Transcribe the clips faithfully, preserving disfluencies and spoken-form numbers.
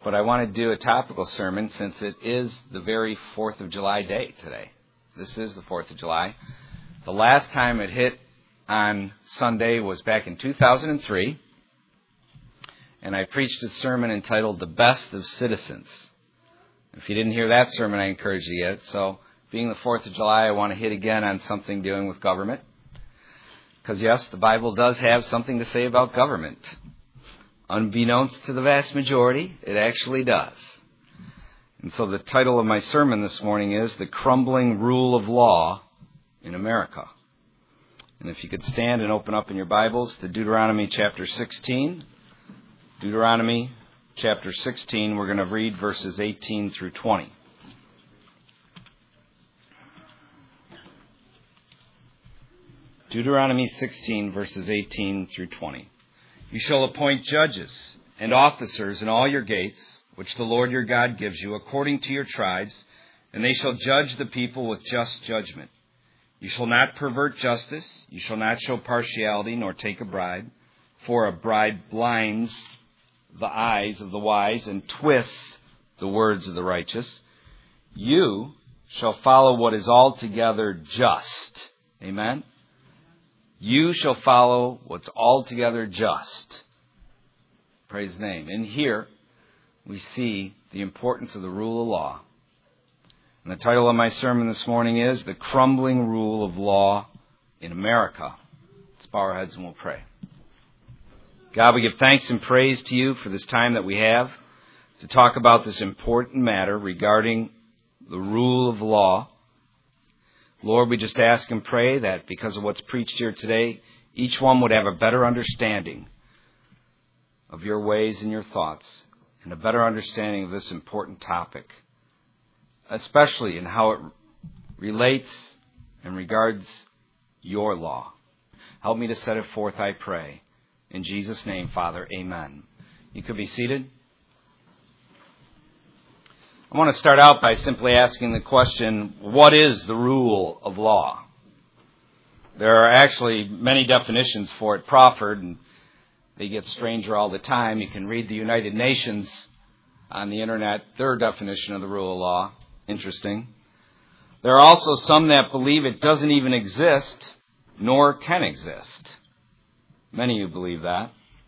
But I want to do a topical sermon since it is the very fourth of July day today. This is the fourth of July. The last time it hit on Sunday was back in two thousand three. And I preached a sermon entitled The Best of Citizens. If you didn't hear that sermon, I encourage you to get it. So, being the fourth of July, I want to hit again on something dealing with government. Because yes, the Bible does have something to say about government. Unbeknownst to the vast majority, it actually does. And so the title of my sermon this morning is The Crumbling Rule of Law in America. And if you could stand and open up in your Bibles to Deuteronomy chapter sixteen. Deuteronomy chapter sixteen, we're going to read verses eighteen through twenty. Deuteronomy sixteen, verses eighteen through twenty. You shall appoint judges and officers in all your gates, which the Lord your God gives you, according to your tribes, and they shall judge the people with just judgment. You shall not pervert justice, you shall not show partiality, nor take a bribe, for a bribe blinds the eyes of the wise and twists the words of the righteous. You shall follow what is altogether just. Amen? You shall follow what's altogether just. Praise His name. And here we see the importance of the rule of law. And the title of my sermon this morning is The Crumbling Rule of Law in America. Let's bow our heads and we'll pray. God, we give thanks and praise to you for this time that we have to talk about this important matter regarding the rule of law. Lord, we just ask and pray that because of what's preached here today, each one would have a better understanding of your ways and your thoughts and a better understanding of this important topic, especially in how it relates and regards your law. Help me to set it forth, I pray. In Jesus' name, Father, amen. You could be seated. I want to start out by simply asking the question, what is the rule of law? There are actually many definitions for it proffered, and they get stranger all the time. You can read the United Nations on the internet, their definition of the rule of law. Interesting. There are also some that believe it doesn't even exist, nor can exist. Many of you believe that.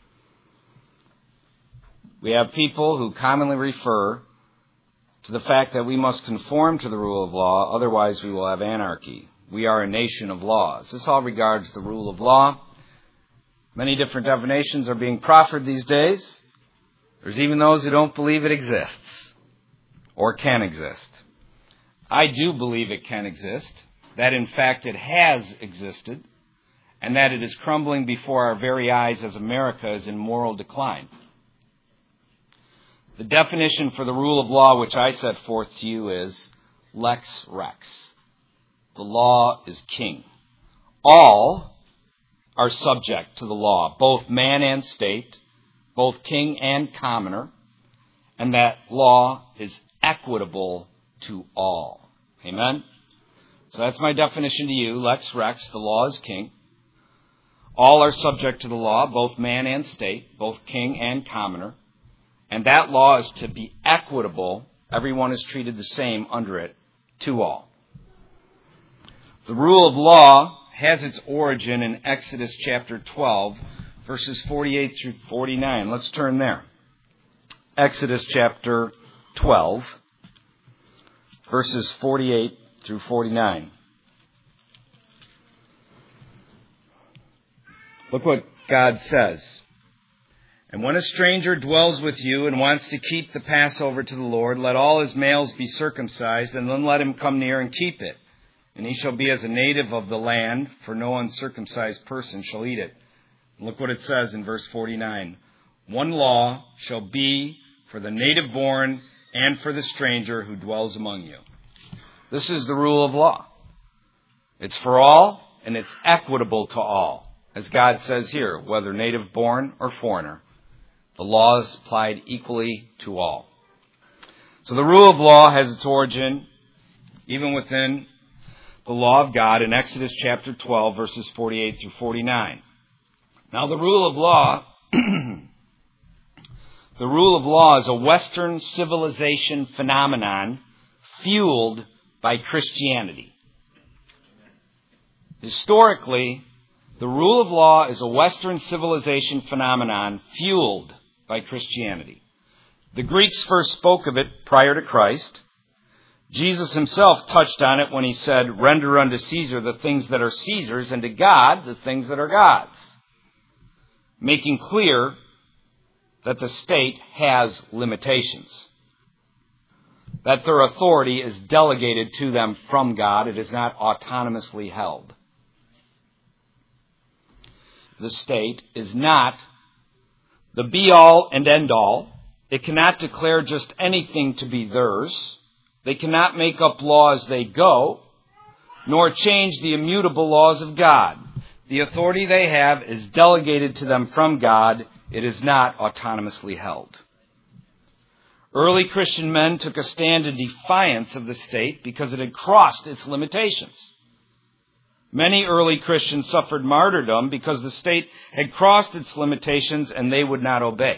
We have people who commonly refer to the fact that we must conform to the rule of law, otherwise we will have anarchy. We are a nation of laws. This all regards the rule of law. Many different definitions are being proffered these days. There's even those who don't believe it exists or can exist. I do believe it can exist, that in fact it has existed, and that it is crumbling before our very eyes as America is in moral decline. The definition for the rule of law which I set forth to you is lex rex. The law is king. All are subject to the law, both man and state, both king and commoner, and that law is equitable to all. Amen? So that's my definition to you. Lex rex, the law is king. All are subject to the law, both man and state, both king and commoner. And that law is to be equitable. Everyone is treated the same under it to all. The rule of law has its origin in Exodus chapter twelve, verses forty-eight through forty-nine. Let's turn there. Exodus chapter twelve, verses forty-eight through forty-nine. Look what God says. And when a stranger dwells with you and wants to keep the Passover to the Lord, let all his males be circumcised, and then let him come near and keep it. And he shall be as a native of the land, for no uncircumcised person shall eat it. And look what it says in verse forty-nine. One law shall be for the native born and for the stranger who dwells among you. This is the rule of law. It's for all, and it's equitable to all. As God says here, whether native born or foreigner. The law is applied equally to all. So the rule of law has its origin even within the law of God in Exodus chapter twelve, verses forty-eight through forty-nine. Now the rule of law The rule of law is a Western civilization phenomenon fueled by Christianity. Historically, the rule of law is a Western civilization phenomenon fueled by Christianity. The Greeks first spoke of it prior to Christ. Jesus himself touched on it when he said, "Render unto Caesar the things that are Caesar's, and to God the things that are God's," making clear that the state has limitations, that their authority is delegated to them from God. It is not autonomously held. The state is not the be-all and end-all. It cannot declare just anything to be theirs. They cannot make up law as they go, nor change the immutable laws of God. The authority they have is delegated to them from God. It is not autonomously held. Early Christian men took a stand in defiance of the state because it had crossed its limitations. Many early Christians suffered martyrdom because the state had crossed its limitations and they would not obey.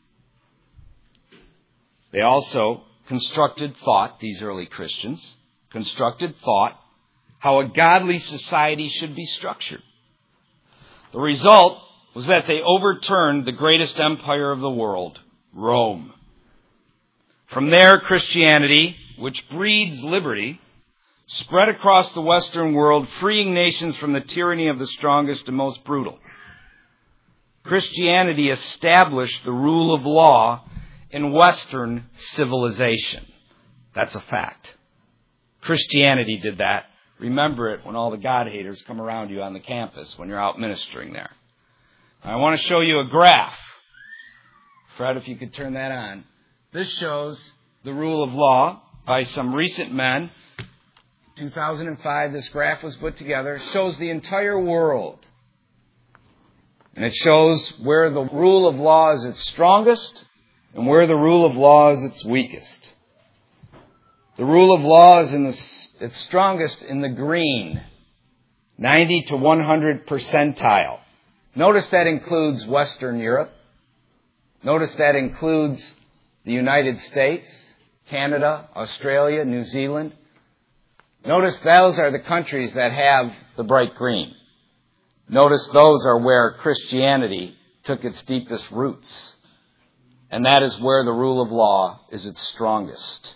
They also constructed thought, these early Christians, constructed thought how a godly society should be structured. The result was that they overturned the greatest empire of the world, Rome. From there, Christianity, which breeds liberty, spread across the Western world, freeing nations from the tyranny of the strongest and most brutal. Christianity established the rule of law in Western civilization. That's a fact. Christianity did that. Remember it when all the God-haters come around you on the campus when you're out ministering there. I want to show you a graph. Fred, if you could turn that on. This shows the rule of law by some recent men. two thousand five, this graph was put together. It shows the entire world. And it shows where the rule of law is its strongest and where the rule of law is its weakest. The rule of law is in the, its strongest in the green, ninety to one hundred percentile. Notice that includes Western Europe. Notice that includes the United States, Canada, Australia, New Zealand. Notice those are the countries that have the bright green. Notice those are where Christianity took its deepest roots. And that is where the rule of law is its strongest.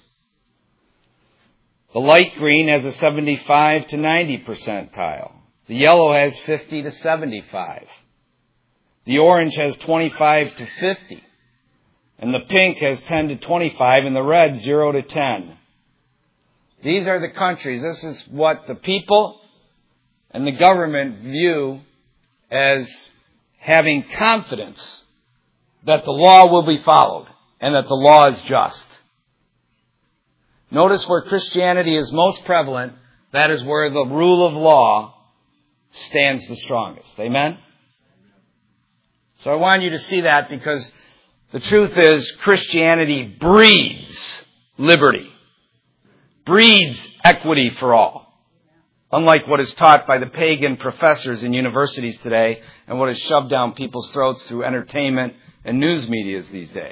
The light green has a seventy-five to ninety percentile. The yellow has fifty to seventy-five. The orange has twenty-five to fifty. And the pink has ten to twenty-five, and the red zero to ten. These are the countries. This is what the people and the government view as having confidence that the law will be followed and that the law is just. Notice where Christianity is most prevalent, that is where the rule of law stands the strongest. Amen? So I want you to see that because the truth is Christianity breeds liberty, breeds equity for all, unlike what is taught by the pagan professors in universities today and what is shoved down people's throats through entertainment and news medias these days.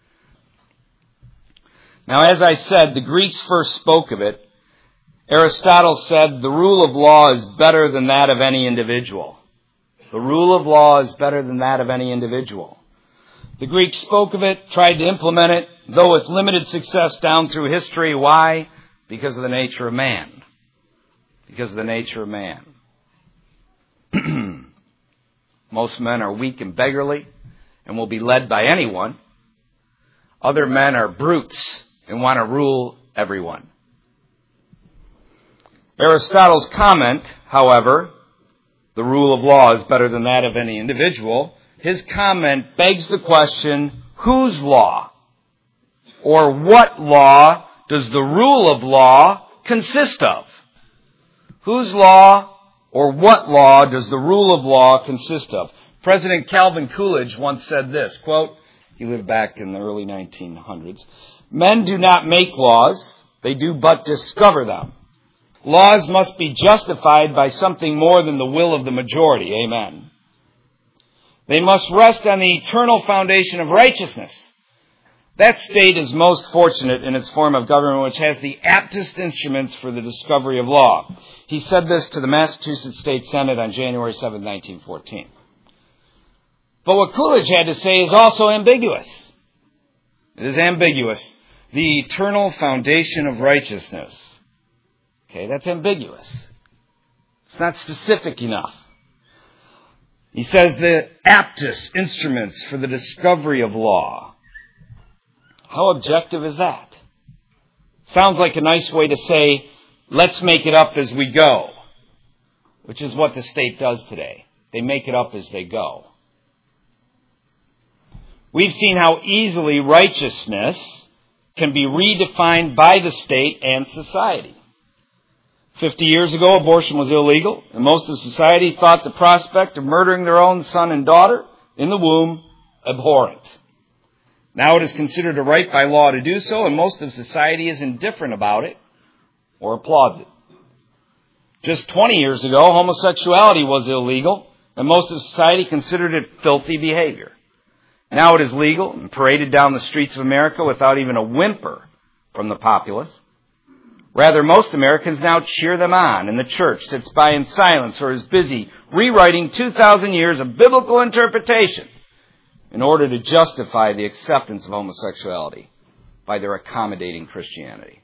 Now, as I said, the Greeks first spoke of it. Aristotle said the rule of law is better than that of any individual. The rule of law is better than that of any individual. The Greeks spoke of it, tried to implement it, though with limited success down through history. Why? Because of the nature of man. Because of the nature of man. Most men are weak and beggarly and will be led by anyone. Other men are brutes and want to rule everyone. Aristotle's comment, however, the rule of law is better than that of any individual, his comment begs the question, whose law? Or what law does the rule of law consist of? Whose law or what law does the rule of law consist of? President Calvin Coolidge once said this, quote, he lived back in the early nineteen hundreds, "Men do not make laws, they do but discover them. Laws must be justified by something more than the will of the majority." Amen. They must rest on the eternal foundation of righteousness, That state is most fortunate in its form of government, which has the aptest instruments for the discovery of law. He said this to the Massachusetts State Senate on January seventh, nineteen fourteen. But what Coolidge had to say is also ambiguous. It is ambiguous. The eternal foundation of righteousness. Okay, that's ambiguous. It's not specific enough. He says the aptest instruments for the discovery of law. How objective is that? Sounds like a nice way to say, let's make it up as we go, which is what the state does today. They make it up as they go. We've seen how easily righteousness can be redefined by the state and society. Fifty years ago, abortion was illegal, and most of society thought the prospect of murdering their own son and daughter in the womb abhorrent. Now it is considered a right by law to do so, and most of society is indifferent about it or applauds it. Just twenty years ago, homosexuality was illegal, and most of society considered it filthy behavior. Now it is legal and paraded down the streets of America without even a whimper from the populace. Rather, most Americans now cheer them on, and the church sits by in silence or is busy rewriting two thousand years of biblical interpretation in order to justify the acceptance of homosexuality by their accommodating Christianity.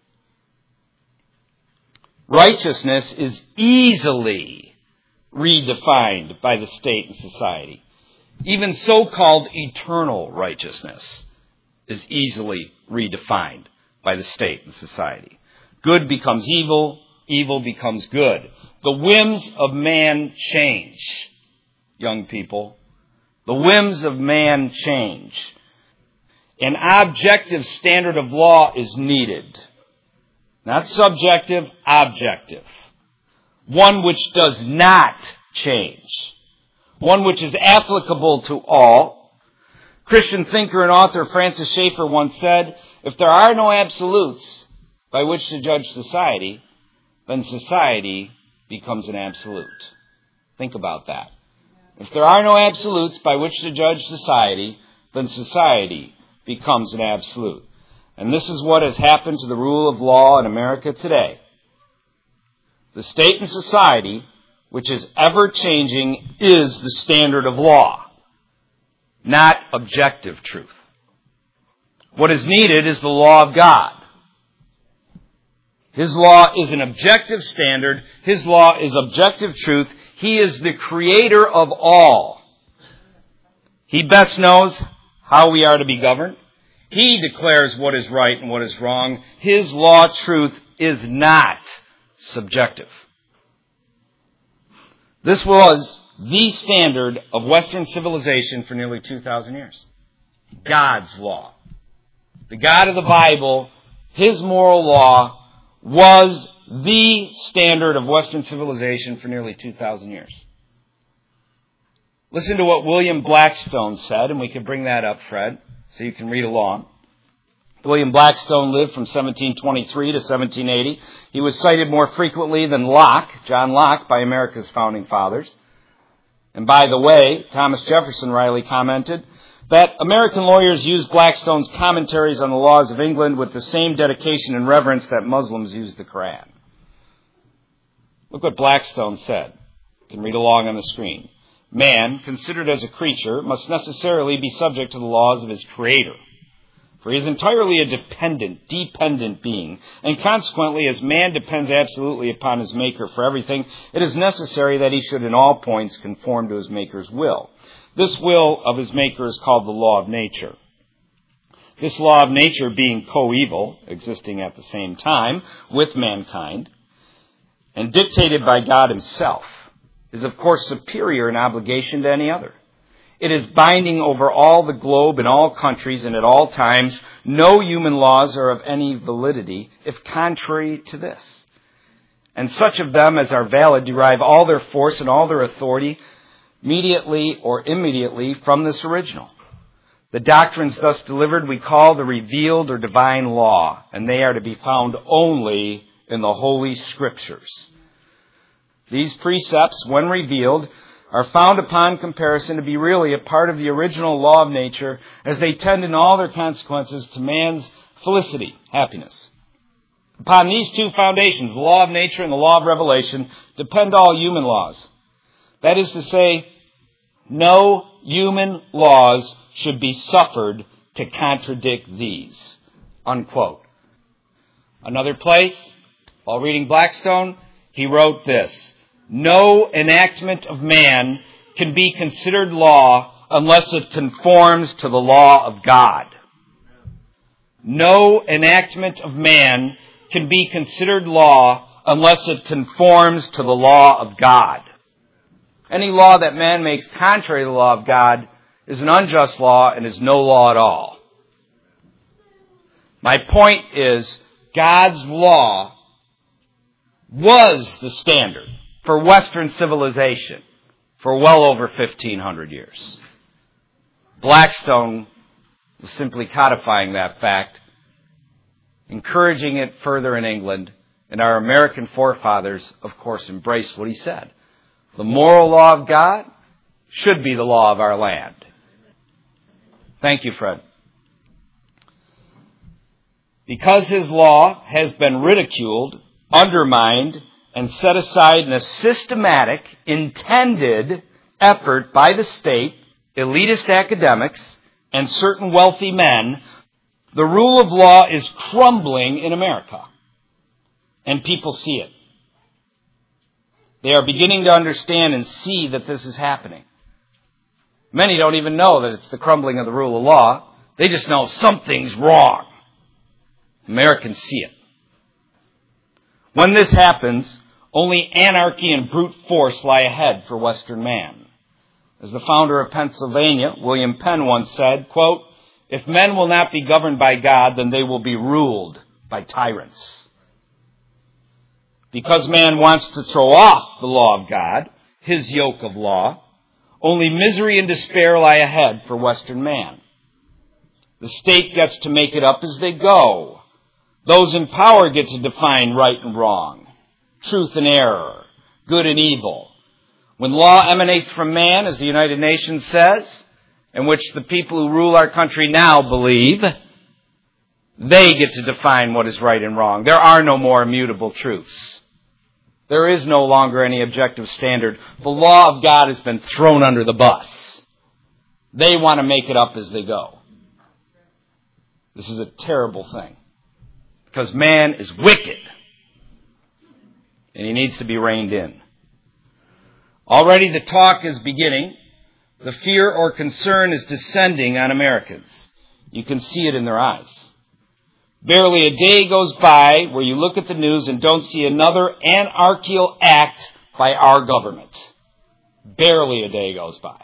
Righteousness is easily redefined by the state and society. Even so-called eternal righteousness is easily redefined by the state and society. Good becomes evil, evil becomes good. The whims of man change, young people. The whims of man change. An objective standard of law is needed. Not subjective, objective. One which does not change. One which is applicable to all. Christian thinker and author Francis Schaeffer once said, if there are no absolutes by which to judge society, then society becomes an absolute. Think about that. If there are no absolutes by which to judge society, then society becomes an absolute. And this is what has happened to the rule of law in America today. The state and society, which is ever-changing, is the standard of law, not objective truth. What is needed is the law of God. His law is an objective standard. His law is objective truth. He is the creator of all. He best knows how we are to be governed. He declares what is right and what is wrong. His law truth is not subjective. This was the standard of Western civilization for nearly two thousand years. God's law. The God of the Bible, His moral law, was the standard of Western civilization for nearly two thousand years. Listen to what William Blackstone said, and we can bring that up, Fred, so you can read along. William Blackstone lived from seventeen twenty-three to seventeen eighty. He was cited more frequently than Locke, John Locke, by America's founding fathers. And by the way, Thomas Jefferson Riley commented that American lawyers use Blackstone's commentaries on the laws of England with the same dedication and reverence that Muslims use the Quran. Look what Blackstone said. You can read along on the screen. Man, considered as a creature, must necessarily be subject to the laws of his creator. For he is entirely a dependent, dependent being, and consequently, as man depends absolutely upon his Maker for everything, it is necessary that he should in all points conform to his Maker's will. This will of his Maker is called the law of nature. This law of nature being coeval, existing at the same time with mankind, and dictated by God himself, is of course superior in obligation to any other. It is binding over all the globe in all countries and at all times. No human laws are of any validity if contrary to this. And such of them as are valid derive all their force and all their authority immediately or immediately from this original. The doctrines thus delivered we call the revealed or divine law, and they are to be found only in the Holy Scriptures. These precepts, when revealed, are found upon comparison to be really a part of the original law of nature, as they tend in all their consequences to man's felicity, happiness. Upon these two foundations, the law of nature and the law of revelation, depend all human laws. That is to say, no human laws should be suffered to contradict these. Unquote. Another place, while reading Blackstone, he wrote this: no enactment of man can be considered law unless it conforms to the law of God. No enactment of man can be considered law unless it conforms to the law of God. Any law that man makes contrary to the law of God is an unjust law and is no law at all. My point is, God's law was the standard for Western civilization for well over fifteen hundred years. Blackstone was simply codifying that fact, encouraging it further in England, and our American forefathers, of course, embraced what he said. The moral law of God should be the law of our land. Thank you, Fred. Because his law has been ridiculed, undermined, and set aside in a systematic, intended effort by the state, elitist academics, and certain wealthy men, the rule of law is crumbling in America. And people see it. They are beginning to understand and see that this is happening. Many don't even know that it's the crumbling of the rule of law. They just know something's wrong. Americans see it. When this happens, only anarchy and brute force lie ahead for Western man. As the founder of Pennsylvania, William Penn, once said, quote, "If men will not be governed by God, then they will be ruled by tyrants." Because man wants to throw off the law of God, his yoke of law, only misery and despair lie ahead for Western man. The state gets to make it up as they go. Those in power get to define right and wrong, truth and error, good and evil. When law emanates from man, as the United Nations says, in which the people who rule our country now believe, they get to define what is right and wrong. There are no more immutable truths. There is no longer any objective standard. The law of God has been thrown under the bus. They want to make it up as they go. This is a terrible thing, because man is wicked, and he needs to be reined in. Already the talk is beginning. The fear or concern is descending on Americans. You can see it in their eyes. Barely a day goes by where you look at the news and don't see another anarchical act by our government. Barely a day goes by.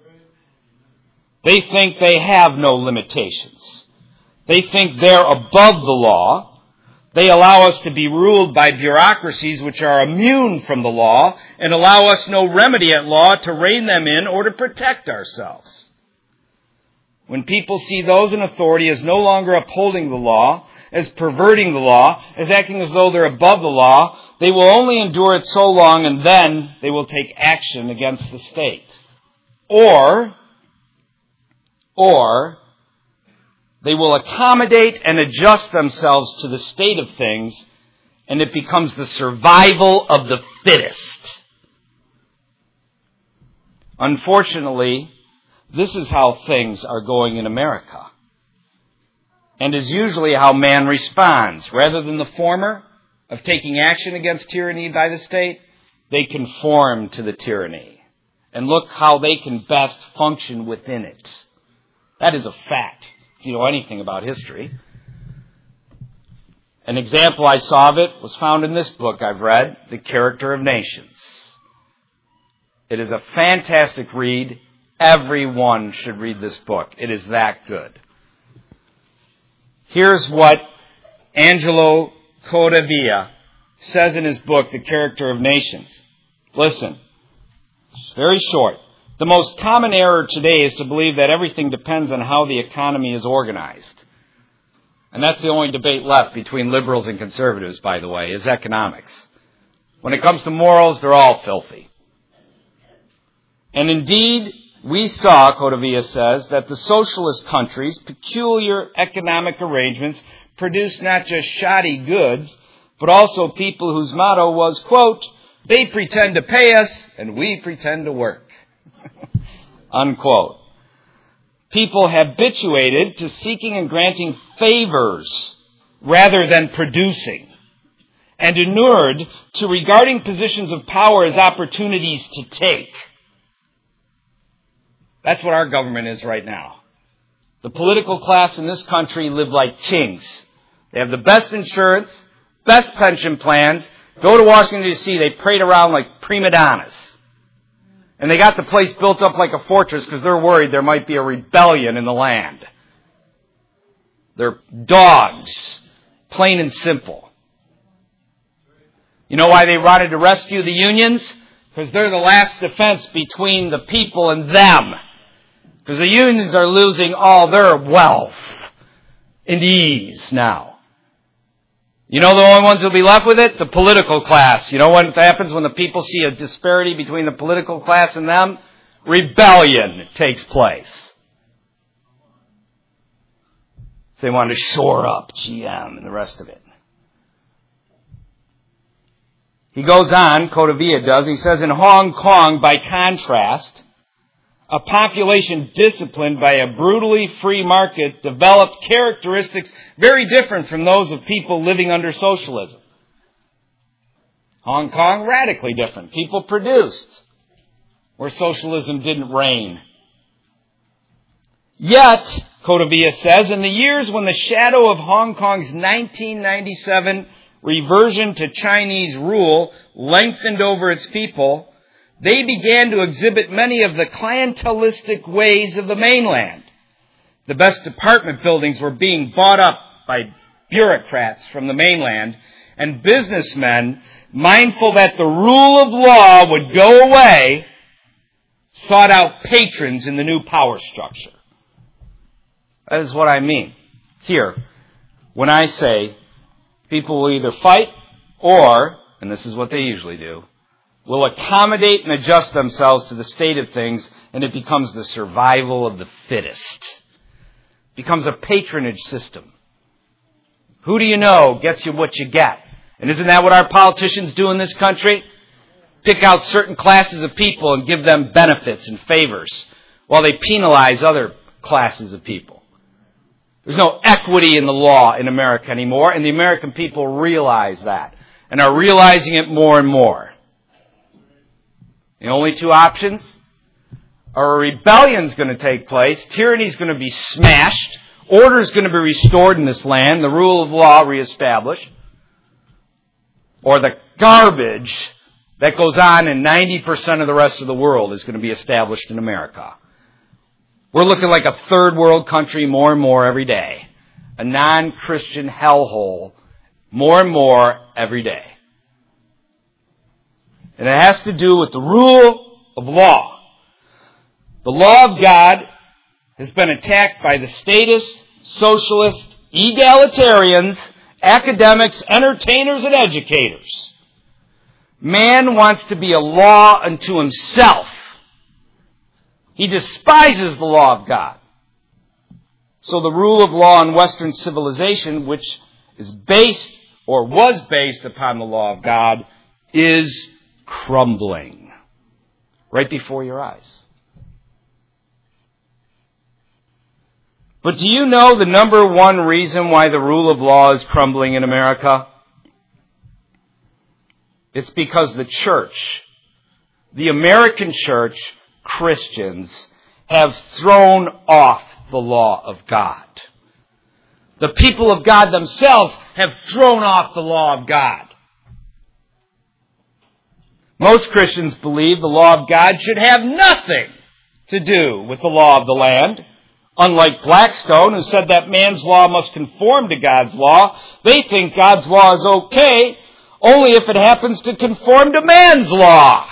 They think they have no limitations. They think they're above the law. They allow us to be ruled by bureaucracies which are immune from the law and allow us no remedy at law to rein them in or to protect ourselves. When people see those in authority as no longer upholding the law, as perverting the law, as acting as though they're above the law, they will only endure it so long, and then they will take action against the state. Or, or, they will accommodate and adjust themselves to the state of things, and it becomes the survival of the fittest. Unfortunately, this is how things are going in America, and is usually how man responds. Rather than the former, of taking action against tyranny by the state, they conform to the tyranny and look how they can best function within it. That is a fact, if you know anything about history. An example I saw of it was found in this book I've read, The Character of Nations. It is a fantastic read. Everyone should read this book. It is that good. Here's what Angelo Codevilla says in his book, The Character of Nations. Listen, it's very short. The most common error today is to believe that everything depends on how the economy is organized. And that's the only debate left between liberals and conservatives, by the way, is economics. When it comes to morals, they're all filthy. And indeed, we saw, Codevilla says, that the socialist countries' peculiar economic arrangements produced not just shoddy goods, but also people whose motto was, quote, they pretend to pay us and we pretend to work. Unquote. People habituated to seeking and granting favors rather than producing, and inured to regarding positions of power as opportunities to take. That's what our government is right now. The political class in this country live like kings. They have the best insurance, best pension plans. Go to Washington, D C, they parade around like prima donnas. And they got the place built up like a fortress because they're worried there might be a rebellion in the land. They're dogs, plain and simple. You know why they wanted to rescue the unions? Because they're the last defense between the people and them. Because the unions are losing all their wealth and ease now. You know the only ones who'll be left with it? The political class. You know what happens when the people see a disparity between the political class and them? Rebellion takes place. They want to shore up G M and the rest of it. He goes on, Codevilla does, he says, in Hong Kong, by contrast, a population disciplined by a brutally free market developed characteristics very different from those of people living under socialism. Hong Kong, radically different. People produced where socialism didn't reign. Yet, Codevilla says, in the years when the shadow of Hong Kong's nineteen ninety-seven reversion to Chinese rule lengthened over its people, they began to exhibit many of the clientelistic ways of the mainland. The best apartment buildings were being bought up by bureaucrats from the mainland, and businessmen, mindful that the rule of law would go away, sought out patrons in the new power structure. That is what I mean. Here, when I say people will either fight or, and this is what they usually do, will accommodate and adjust themselves to the state of things, and it becomes the survival of the fittest. It becomes a patronage system. Who do you know gets you what you get? And isn't that what our politicians do in this country? Pick out certain classes of people and give them benefits and favors while they penalize other classes of people. There's no equity in the law in America anymore, and the American people realize that and are realizing it more and more. The only two options are a rebellion is going to take place, tyranny is going to be smashed, order is going to be restored in this land, the rule of law reestablished, or the garbage that goes on in ninety percent of the rest of the world is going to be established in America. We're looking like a third world country more and more every day. A non-Christian hellhole more and more every day. And it has to do with the rule of law. The law of God has been attacked by the statists, socialists, egalitarians, academics, entertainers, and educators. Man wants to be a law unto himself. He despises the law of God. So the rule of law in Western civilization, which is based or was based upon the law of God, is crumbling right before your eyes. But do you know the number one reason why the rule of law is crumbling in America? It's because the church, the American church, Christians, have thrown off the law of God. The people of God themselves have thrown off the law of God. Most Christians believe the law of God should have nothing to do with the law of the land. Unlike Blackstone, who said that man's law must conform to God's law, they think God's law is okay only if it happens to conform to man's law.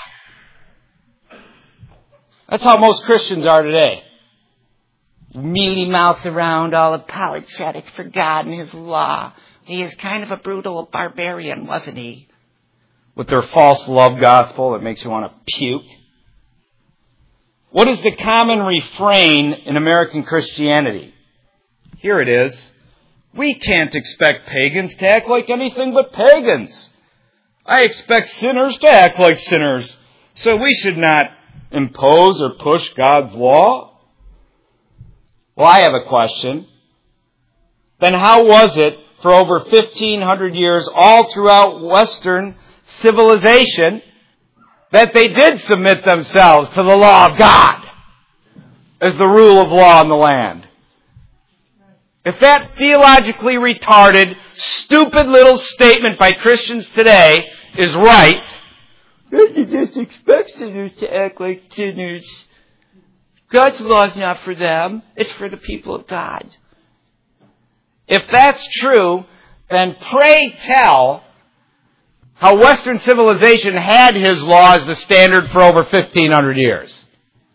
That's how most Christians are today. Mealy mouth around, all apologetic for God and His law. He is kind of a brutal barbarian, wasn't he? With their false love gospel that makes you want to puke. What is the common refrain in American Christianity? Here it is. We can't expect pagans to act like anything but pagans. I expect sinners to act like sinners. So we should not impose or push God's law. Well, I have a question. Then how was it for over fifteen hundred years all throughout Western civilization that they did submit themselves to the law of God as the rule of law in the land? If that theologically retarded, stupid little statement by Christians today is right, you just expect sinners to act like sinners. God's law is not for them. It's for the people of God. If that's true, then pray tell how Western civilization had His law as the standard for over fifteen hundred years.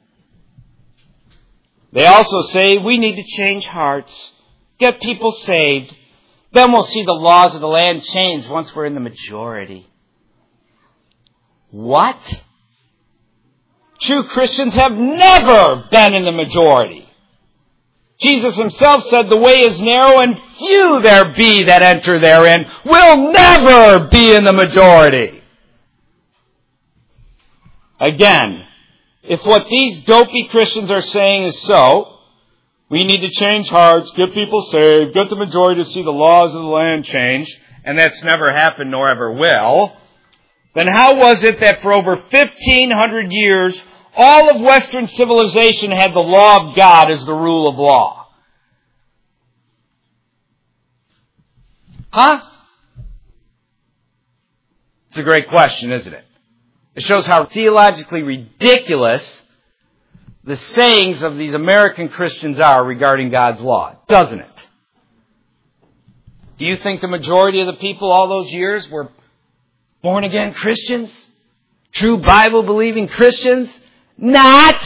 They also say we need to change hearts, get people saved. Then we'll see the laws of the land change once we're in the majority. What? True Christians have never been in the majority. Jesus Himself said the way is narrow and few there be that enter therein. We'll never be in the majority. Again, if what these dopey Christians are saying is so, we need to change hearts, get people saved, get the majority to see the laws of the land change, and that's never happened nor ever will, then how was it that for over fifteen hundred years, all of Western civilization had the law of God as the rule of law? Huh? It's a great question, isn't it? It shows how theologically ridiculous the sayings of these American Christians are regarding God's law, doesn't it? Do you think the majority of the people all those years were born-again Christians? True Bible-believing Christians? Not!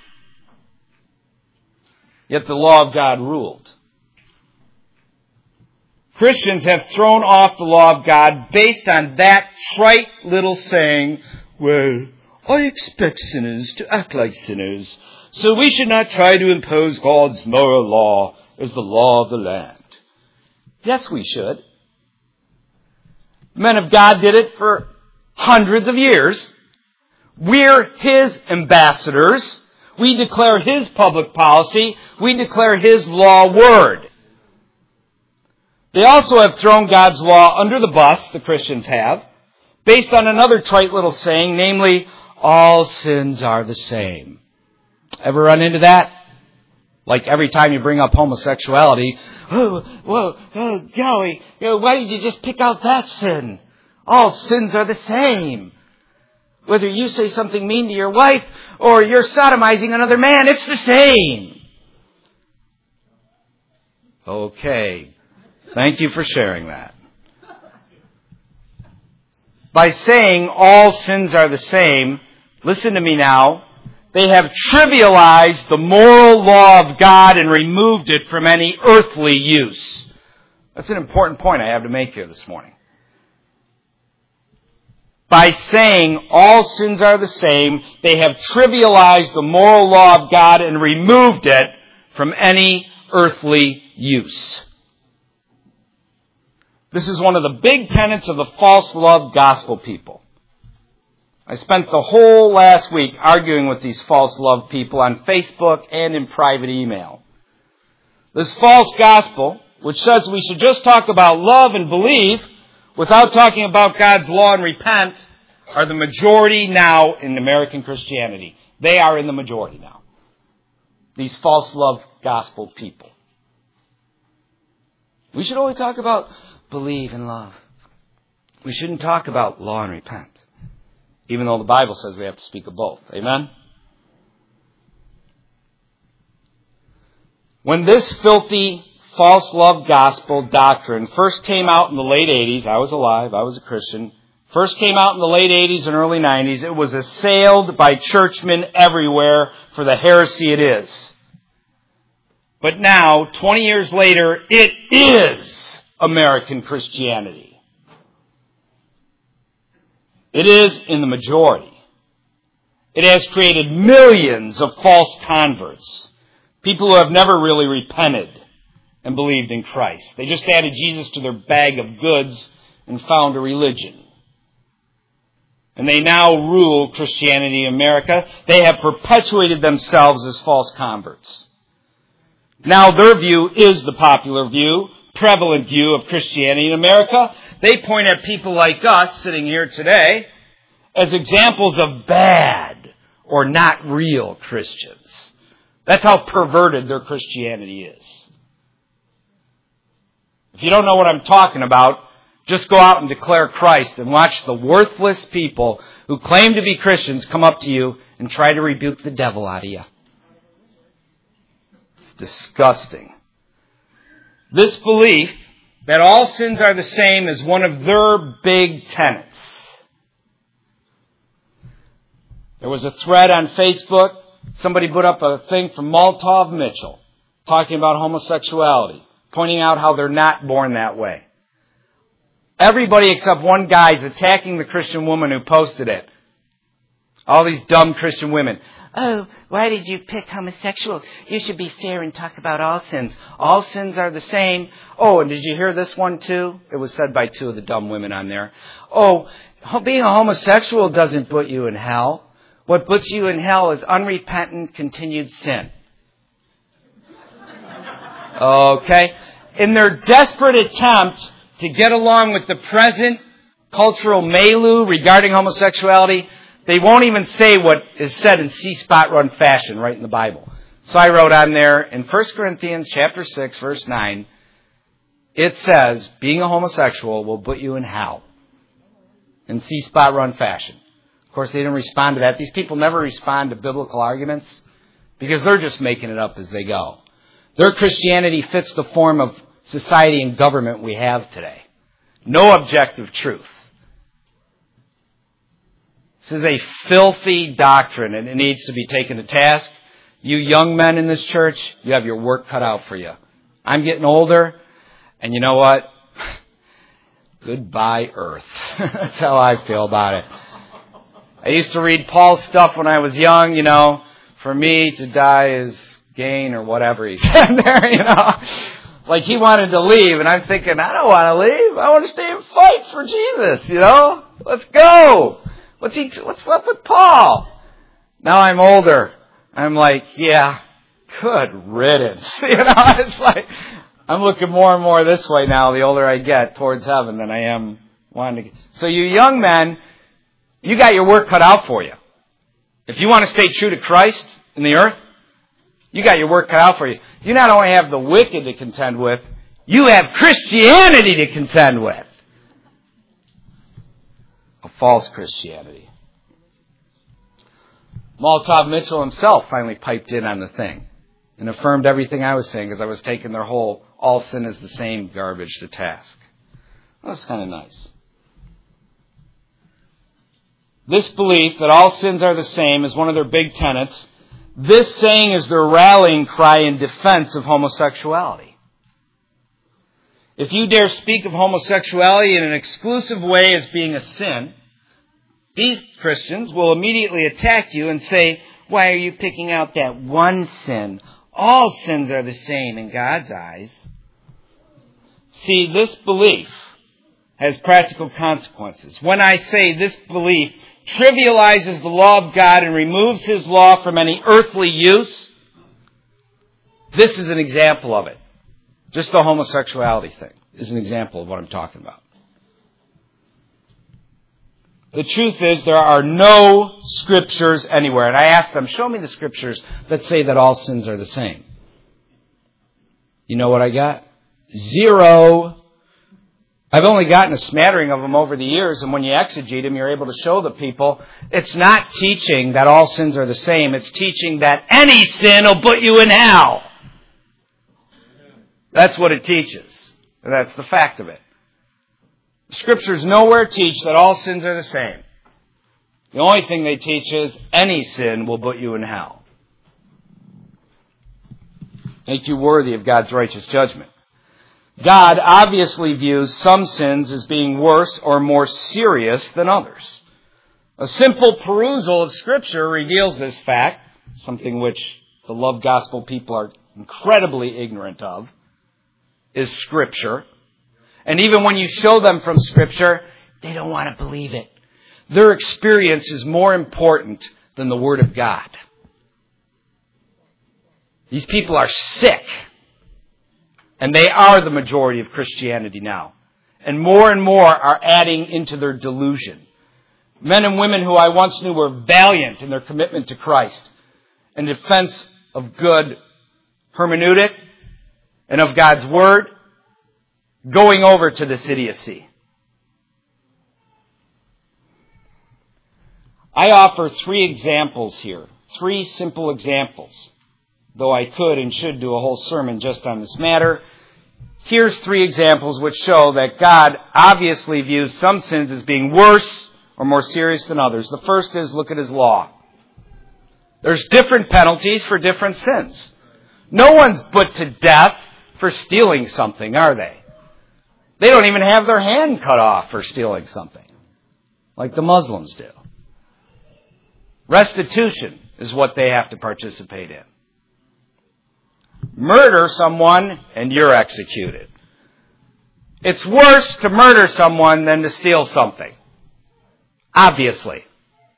Yet the law of God ruled. Christians have thrown off the law of God based on that trite little saying, well, I expect sinners to act like sinners, so we should not try to impose God's moral law as the law of the land. Yes, we should. Men of God did it for hundreds of years. We're His ambassadors. We declare His public policy. We declare His law word. They also have thrown God's law under the bus, the Christians have, based on another trite little saying, namely, all sins are the same. Ever run into that? Like every time you bring up homosexuality, oh, whoa, oh, golly, you know, why did you just pick out that sin? All sins are the same. Whether you say something mean to your wife or you're sodomizing another man, it's the same. Okay. Thank you for sharing that. By saying all sins are the same, listen to me now, they have trivialized the moral law of God and removed it from any earthly use. That's an important point I have to make here this morning. By saying all sins are the same, they have trivialized the moral law of God and removed it from any earthly use. This is one of the big tenets of the false love gospel people. I spent the whole last week arguing with these false love people on Facebook and in private email. This false gospel, which says we should just talk about love and believe without talking about God's law and repent, are the majority now in American Christianity. They are in the majority now. These false love gospel people. We should only talk about believe and love. We shouldn't talk about law and repent. Even though the Bible says we have to speak of both. Amen? When this filthy false love gospel doctrine first came out in the late eighties, I was alive, I was a Christian, first came out in the late eighties and early nineties, it was assailed by churchmen everywhere for the heresy it is. But now, twenty years later, it is American Christianity. It is in the majority. It has created millions of false converts. People who have never really repented and believed in Christ. They just added Jesus to their bag of goods and found a religion. And they now rule Christianity in America. They have perpetuated themselves as false converts. Now their view is the popular view, prevalent view of Christianity in America. They point at people like us sitting here today as examples of bad or not real Christians. That's how perverted their Christianity is. If you don't know what I'm talking about, just go out and declare Christ and watch the worthless people who claim to be Christians come up to you and try to rebuke the devil out of you. It's disgusting. This belief that all sins are the same is one of their big tenets. There was a thread on Facebook. Somebody put up a thing from Maltov Mitchell talking about homosexuality, pointing out how they're not born that way. Everybody except one guy is attacking the Christian woman who posted it. All these dumb Christian women. Oh, why did you pick homosexual? You should be fair and talk about all sins. All sins are the same. Oh, and did you hear this one too? It was said by two of the dumb women on there. Oh, being a homosexual doesn't put you in hell. What puts you in hell is unrepentant, continued sin. Okay? In their desperate attempt to get along with the present cultural milieu regarding homosexuality, they won't even say what is said in C-spot run fashion right in the Bible. So I wrote on there in First Corinthians chapter six, verse nine, it says, being a homosexual will put you in hell. In C-spot run fashion. Of course, they didn't respond to that. These people never respond to biblical arguments because they're just making it up as they go. Their Christianity fits the form of society and government we have today. No objective truth. This is a filthy doctrine and it needs to be taken to task. You young men in this church, you have your work cut out for you. I'm getting older, and you know what? Goodbye, earth. That's how I feel about it. I used to read Paul's stuff when I was young, you know. For me, to die is gain or whatever he said there, you know. Like he wanted to leave, and I'm thinking, I don't want to leave. I want to stay and fight for Jesus, you know. Let's go. What's he? What's up with Paul? Now I'm older. I'm like, yeah, good riddance. You know, it's like I'm looking more and more this way now. The older I get towards heaven than I am wanting to get. So you young men, you got your work cut out for you. If you want to stay true to Christ in the earth, you got your work cut out for you. You not only have the wicked to contend with, you have Christianity to contend with. A false Christianity. Maltov Mitchell himself finally piped in on the thing and affirmed everything I was saying because I was taking their whole all sin is the same garbage to task. Well, that's kind of nice. This belief that all sins are the same is one of their big tenets. This saying is their rallying cry in defense of homosexuality. If you dare speak of homosexuality in an exclusive way as being a sin, these Christians will immediately attack you and say, why are you picking out that one sin? All sins are the same in God's eyes. See, this belief has practical consequences. When I say this belief trivializes the law of God and removes His law from any earthly use, this is an example of it. Just the homosexuality thing is an example of what I'm talking about. The truth is there are no scriptures anywhere. And I asked them, show me the scriptures that say that all sins are the same. You know what I got? Zero. I've only gotten a smattering of them over the years, and when you exegete them, you're able to show the people it's not teaching that all sins are the same. It's teaching that any sin will put you in hell. That's what it teaches. And that's the fact of it. The Scriptures nowhere teach that all sins are the same. The only thing they teach is any sin will put you in hell. Make you worthy of God's righteous judgment. God obviously views some sins as being worse or more serious than others. A simple perusal of Scripture reveals this fact, something which the love gospel people are incredibly ignorant of, is Scripture. And even when you show them from Scripture, they don't want to believe it. Their experience is more important than the Word of God. These people are sick. And they are the majority of Christianity now. And more and more are adding into their delusion. Men and women who I once knew were valiant in their commitment to Christ, in defense of good hermeneutic and of God's Word, going over to this idiocy. I offer three examples here, three simple examples, though I could and should do a whole sermon just on this matter. Here's three examples which show that God obviously views some sins as being worse or more serious than others. The first is, look at His law. There's different penalties for different sins. No one's put to death for stealing something, are they? They don't even have their hand cut off for stealing something, like the Muslims do. Restitution is what they have to participate in. Murder someone and you're executed. It's worse to murder someone than to steal something. Obviously.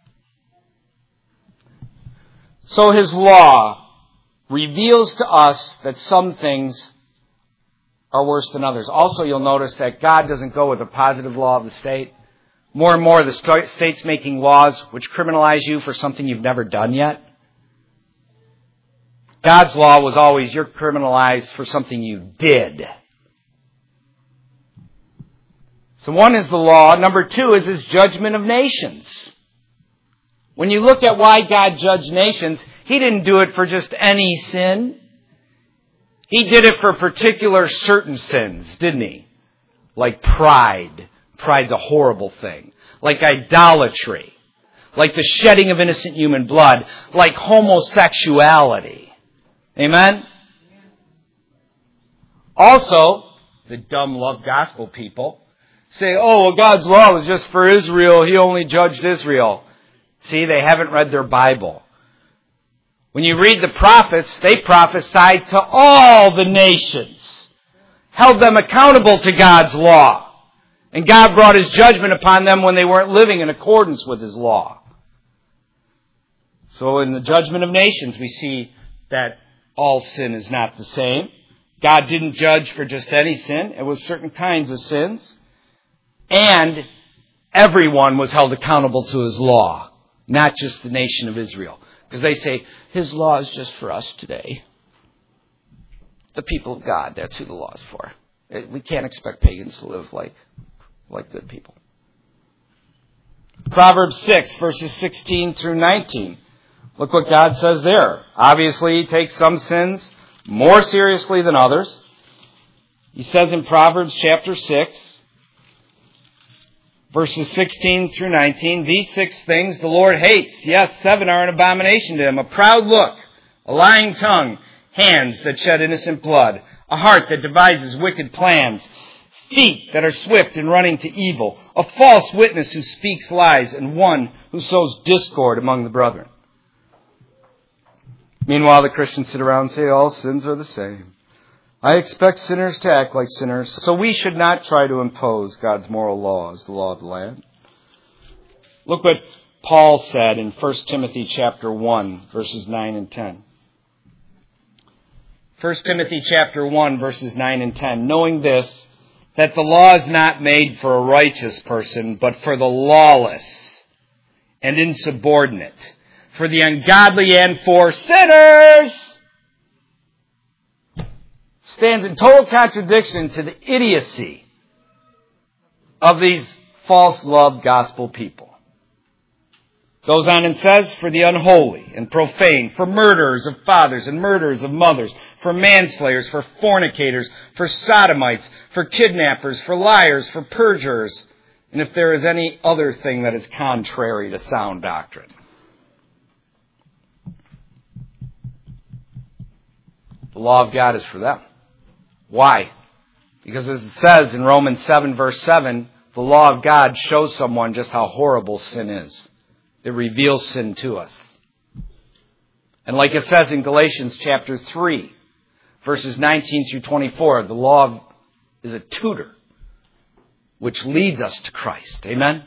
So His law reveals to us that some things are worse than others. Also, you'll notice that God doesn't go with a positive law of the state. More and more, the state's making laws which criminalize you for something you've never done yet. God's law was always, you're criminalized for something you did. So one is the law. Number two is His judgment of nations. When you look at why God judged nations, He didn't do it for just any sin. He did it for particular certain sins, didn't He? Like pride. Pride's a horrible thing. Like idolatry. Like the shedding of innocent human blood. Like homosexuality. Amen? Also, the dumb love gospel people say, oh, well, God's law was just for Israel. He only judged Israel. See, they haven't read their Bible. When you read the prophets, they prophesied to all the nations. Held them accountable to God's law. And God brought His judgment upon them when they weren't living in accordance with His law. So in the judgment of nations, we see that all sin is not the same. God didn't judge for just any sin. It was certain kinds of sins. And everyone was held accountable to His law, not just the nation of Israel. Because they say, His law is just for us today. The people of God, that's who the law is for. We can't expect pagans to live like, like good people. Proverbs six, verses sixteen through nineteen. Look what God says there. Obviously, He takes some sins more seriously than others. He says in Proverbs chapter six, verses sixteen through nineteen, these six things the Lord hates. Yes, seven are an abomination to Him. A proud look, a lying tongue, hands that shed innocent blood, a heart that devises wicked plans, feet that are swift in running to evil, a false witness who speaks lies, and one who sows discord among the brethren. Meanwhile, the Christians sit around and say all sins are the same. I expect sinners to act like sinners, so we should not try to impose God's moral law as the law of the land. Look what Paul said in First Timothy chapter one, verses nine and ten. First Timothy chapter one, verses nine and ten. Knowing this, that the law is not made for a righteous person, but for the lawless and insubordinate, for the ungodly and for sinners. Stands in total contradiction to the idiocy of these false love gospel people. Goes on and says, for the unholy and profane, for murderers of fathers and murderers of mothers, for manslayers, for fornicators, for sodomites, for kidnappers, for liars, for perjurers, and if there is any other thing that is contrary to sound doctrine. The law of God is for them. Why? Because as it says in Romans seven, verse seven, the law of God shows someone just how horrible sin is. It reveals sin to us. And like it says in Galatians chapter three, verses nineteen through twenty-four, the law is a tutor which leads us to Christ. Amen?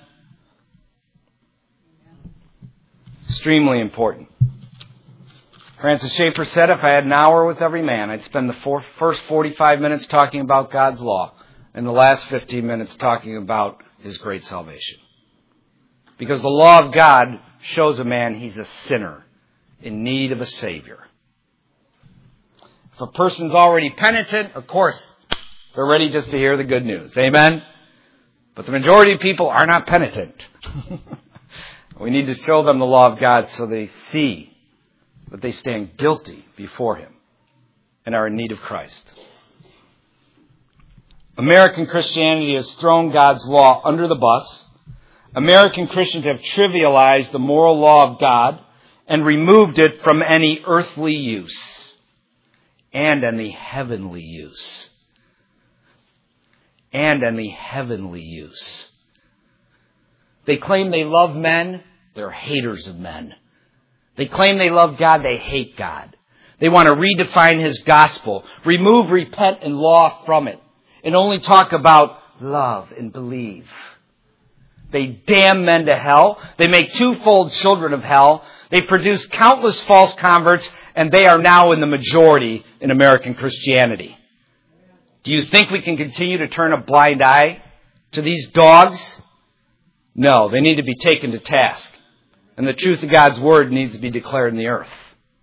Extremely important. Francis Schaeffer said, if I had an hour with every man, I'd spend the four, first forty-five minutes talking about God's law and the last fifteen minutes talking about His great salvation. Because the law of God shows a man he's a sinner in need of a Savior. If a person's already penitent, of course, they're ready just to hear the good news. Amen? But the majority of people are not penitent. We need to show them the law of God so they see that they stand guilty before Him and are in need of Christ. American Christianity has thrown God's law under the bus. American Christians have trivialized the moral law of God and removed it from any earthly use and any heavenly use. And any heavenly use. They claim they love men. They're haters of men. They claim they love God. They hate God. They want to redefine His gospel, remove repent and law from it, and only talk about love and believe. They damn men to hell. They make twofold children of hell. They produce countless false converts, and they are now in the majority in American Christianity. Do you think we can continue to turn a blind eye to these dogs? No, they need to be taken to task. And the truth of God's Word needs to be declared in the earth.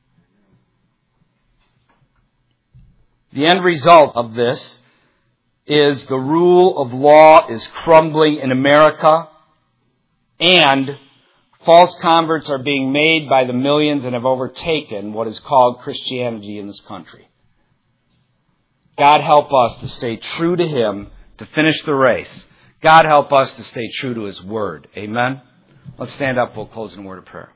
The end result of this is the rule of law is crumbling in America, and false converts are being made by the millions and have overtaken what is called Christianity in this country. God help us to stay true to Him, to finish the race. God help us to stay true to His Word. Amen? Let's stand up. We'll close in a word of prayer.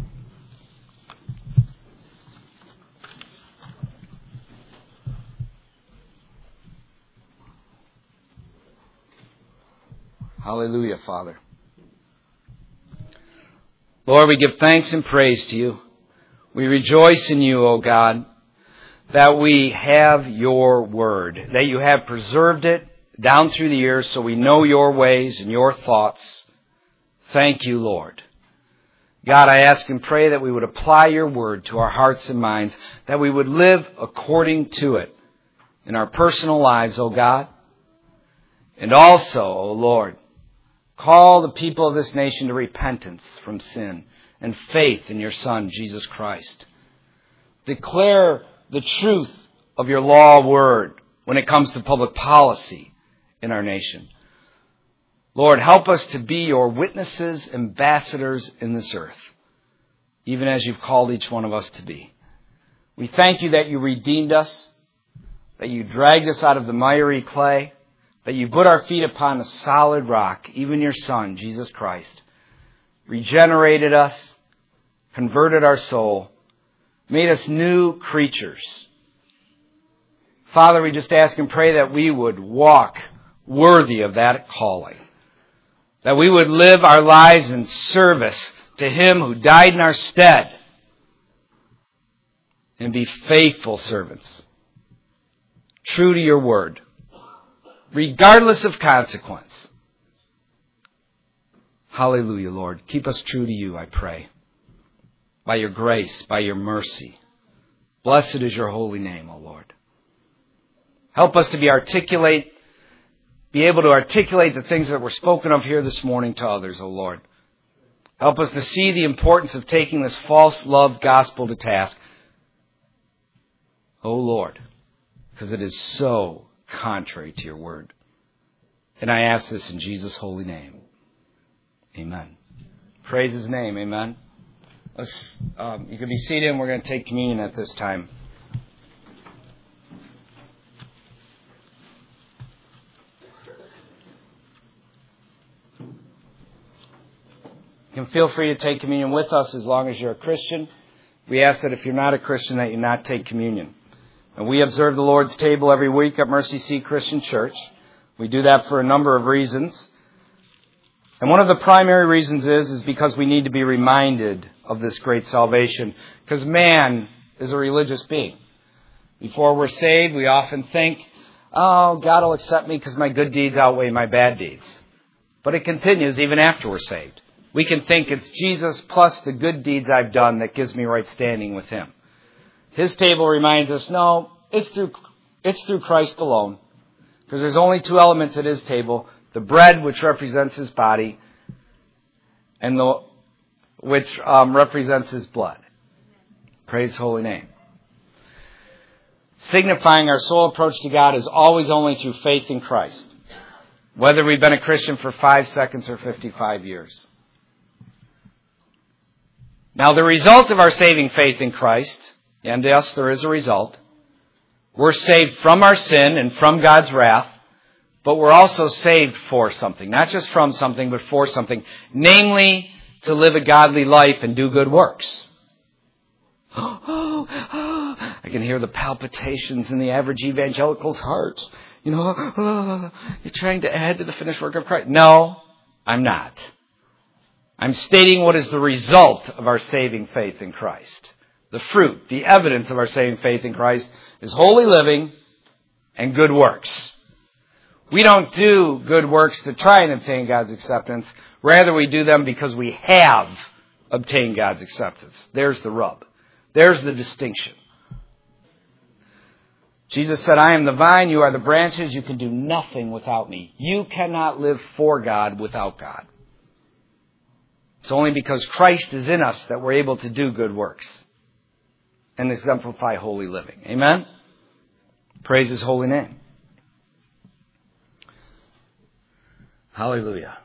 Hallelujah, Father. Lord, we give thanks and praise to You. We rejoice in You, O God, that we have Your Word, that You have preserved it down through the years so we know Your ways and Your thoughts. Thank You, Lord. God, I ask and pray that we would apply Your Word to our hearts and minds, that we would live according to it in our personal lives, O God. And also, O Lord, call the people of this nation to repentance from sin and faith in Your Son, Jesus Christ. Declare the truth of Your law word when it comes to public policy in our nation. Lord, help us to be Your witnesses, ambassadors in this earth, even as You've called each one of us to be. We thank You that You redeemed us, that You dragged us out of the miry clay, that You put our feet upon a solid rock, even Your Son, Jesus Christ, regenerated us, converted our soul, made us new creatures. Father, we just ask and pray that we would walk worthy of that calling, that we would live our lives in service to Him who died in our stead, and be faithful servants, true to Your word, regardless of consequence. Hallelujah, Lord. Keep us true to You, I pray, by Your grace, by Your mercy. Blessed is Your holy name, O Lord. Help us to be articulate, be able to articulate the things that were spoken of here this morning to others, O Lord. Help us to see the importance of taking this false love gospel to task, O Lord, because it is so contrary to Your word. And I ask this in Jesus' holy name. Amen. Praise His name. Amen. Let's, um, you can be seated, and we're going to take communion at this time. You can feel free to take communion with us as long as you're a Christian. We ask that if you're not a Christian, that you not take communion. And we observe the Lord's table every week at Mercy Seat Christian Church. We do that for a number of reasons. And one of the primary reasons is, is because we need to be reminded of this great salvation. Because man is a religious being. Before we're saved, we often think, oh, God will accept me because my good deeds outweigh my bad deeds. But it continues even after we're saved. We can think it's Jesus plus the good deeds I've done that gives me right standing with Him. His table reminds us, no, it's through, it's through Christ alone. Because there's only two elements at His table. The bread, which represents His body, and the which um, represents His blood. Praise His holy name. Signifying our sole approach to God is always only through faith in Christ. Whether we've been a Christian for five seconds or fifty-five years. Now, the result of our saving faith in Christ, and yes, there is a result. We're saved from our sin and from God's wrath, but we're also saved for something. Not just from something, but for something. Namely, to live a godly life and do good works. Oh, oh, I can hear the palpitations in the average evangelical's heart. You know, oh, you're trying to add to the finished work of Christ. No, I'm not. I'm stating what is the result of our saving faith in Christ. The fruit, the evidence of our saving faith in Christ is holy living and good works. We don't do good works to try and obtain God's acceptance. Rather, we do them because we have obtained God's acceptance. There's the rub. There's the distinction. Jesus said, I am the vine, you are the branches, you can do nothing without me. You cannot live for God without God. It's only because Christ is in us that we're able to do good works and exemplify holy living. Amen? Praise His holy name. Hallelujah.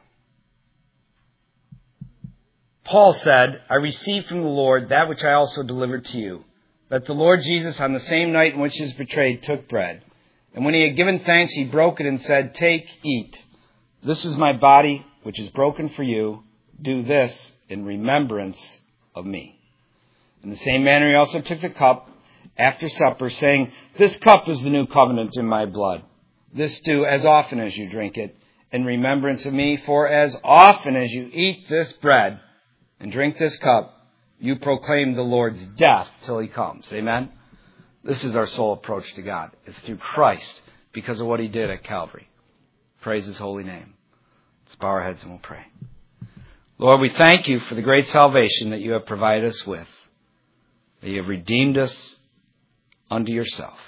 Paul said, I received from the Lord that which I also delivered to you, that the Lord Jesus on the same night in which He was betrayed took bread. And when He had given thanks, He broke it and said, take, eat. This is my body, which is broken for you. Do this in remembrance of me. In the same manner, He also took the cup after supper, saying, this cup is the new covenant in my blood. This do as often as you drink it in remembrance of me. For as often as you eat this bread and drink this cup, you proclaim the Lord's death till He comes. Amen? This is our sole approach to God. It's through Christ because of what He did at Calvary. Praise His holy name. Let's bow our heads and we'll pray. Lord, we thank You for the great salvation that You have provided us with. That You have redeemed us unto Yourself.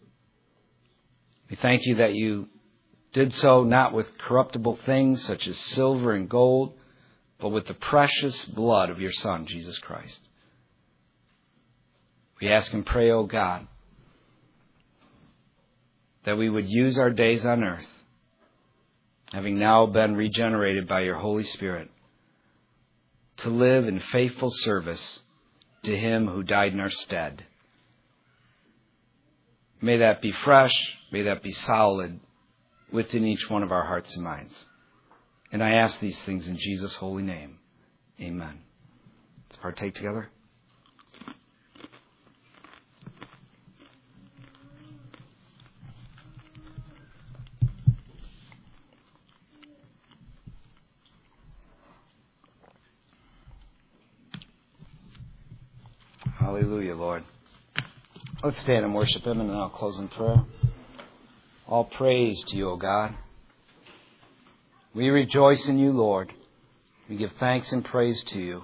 We thank You that You did so not with corruptible things such as silver and gold, but with the precious blood of Your Son, Jesus Christ. We ask and pray, O God, that we would use our days on earth, having now been regenerated by Your Holy Spirit, to live in faithful service to Him who died in our stead. May that be fresh, may that be solid within each one of our hearts and minds. And I ask these things in Jesus' holy name. Amen. Let's partake together. Hallelujah, Lord. Let's stand and worship Him, and then I'll close in prayer. All praise to You, O God. We rejoice in You, Lord. We give thanks and praise to You.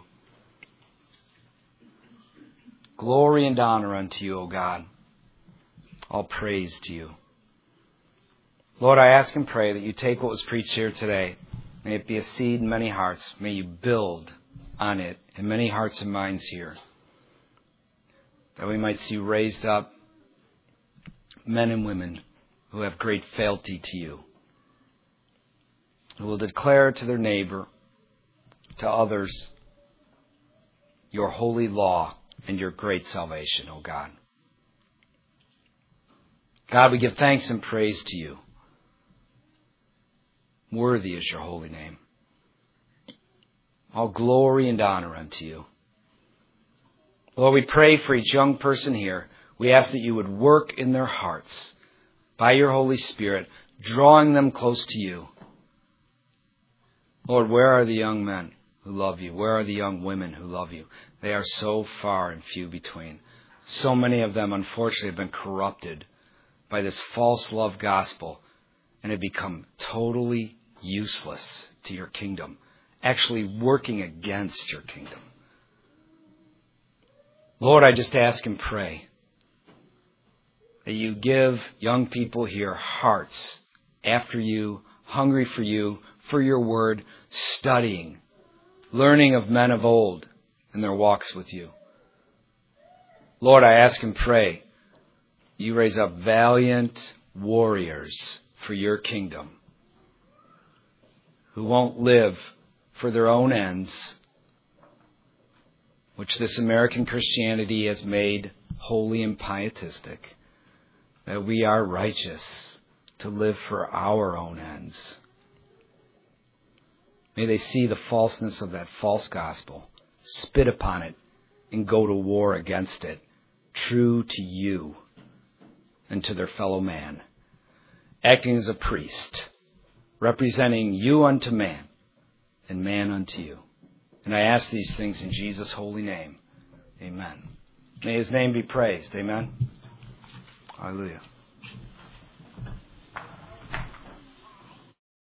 Glory and honor unto You, O God. All praise to You. Lord, I ask and pray that You take what was preached here today. May it be a seed in many hearts. May You build on it in many hearts and minds here. That we might see raised up men and women who have great fealty to You, who will declare to their neighbor, to others, Your holy law and Your great salvation, O God. God, we give thanks and praise to You. Worthy is Your holy name. All glory and honor unto You. Lord, we pray for each young person here. We ask that You would work in their hearts by Your Holy Spirit, drawing them close to You. Lord, where are the young men who love you? Where are the young women who love you? They are so far and few between. So many of them, unfortunately, have been corrupted by this false love gospel and have become totally useless to your kingdom, actually working against your kingdom. Lord, I just ask and pray that you give young people here hearts after you, hungry for you, for your word, studying, learning of men of old and their walks with you. Lord, I ask and pray you raise up valiant warriors for your kingdom who won't live for their own ends, which this American Christianity has made holy and pietistic, that we are righteous to live for our own ends. May they see the falseness of that false gospel, spit upon it, and go to war against it, true to you and to their fellow man, acting as a priest, representing you unto man and man unto you. And I ask these things in Jesus' holy name. Amen. May his name be praised. Amen. Hallelujah.